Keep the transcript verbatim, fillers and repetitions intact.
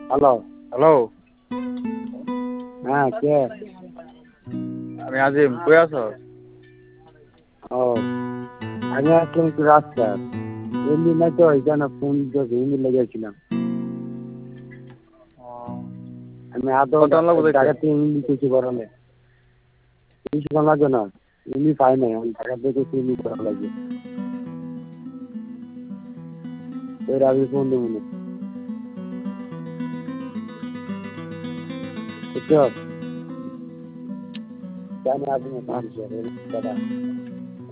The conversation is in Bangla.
হ্যালো। হ্যালো। হ্যাঁ, কে? আমি আজিম, কই আছস? ও আমি আসলাম একটু রাস্তায়। এমনি নাই তো এইখানে ফোন দিয়ে এমনি লেগেছিলাম। ও আমি আদৌ কতক্ষণ লাগবো যাইতে? ঢাকা থেকে এমনি কিছু করা নাই। বেশিক্ষণ লাগবে না। এমনি পাই নাই। আমি ঢাকা থেকে এমনি করা লাগবে। এর আগে ফোন দেবো না। বুঝছো? জানি আপনি মানুষের দাদা।